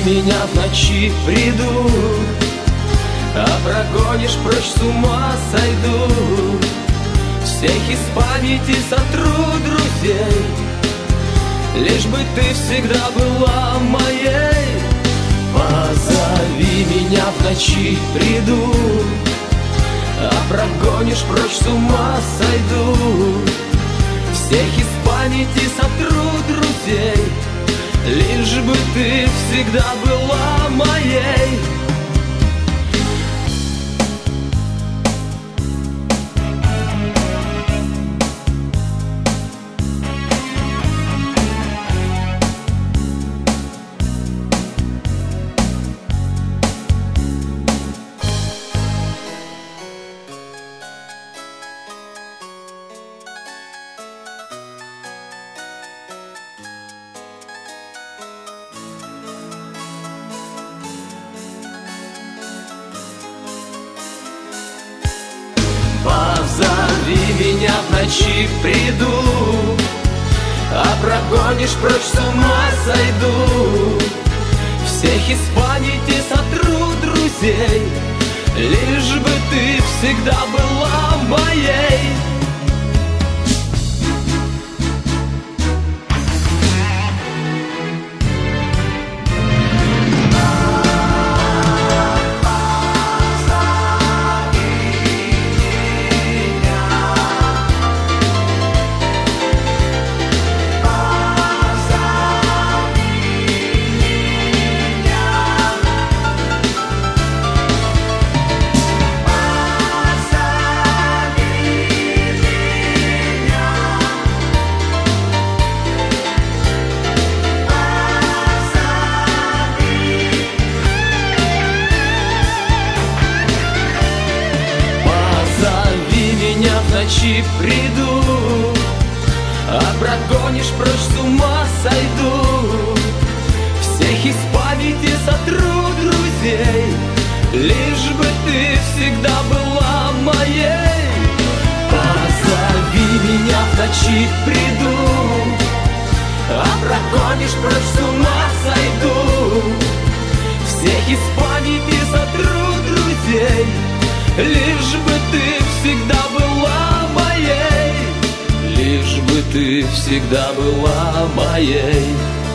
меня в ночи, приду, а прогонишь прочь, с ума сойду. Всех из памяти сотру друзей, лишь бы ты всегда была моей. Позови меня в ночи, приду, а прогонишь прочь, с ума сойду. Всех из памяти сотру друзей, лишь бы ты всегда была моей. Позови меня в ночи, приду, а прогонишь прочь, с ума сойду. Всех из памяти сотру друзей, лишь бы ты всегда была моей. В ночи приду, а прогонишь прочь, с ума сойду. Всех из памяти сотру друзей, лишь бы ты всегда была моей. Позови меня в ночи, приду, а прогонишь прочь, с ума сойду. Всех из памяти сотру друзей, лишь бы ты всегда была моей. Лишь бы ты всегда была моей.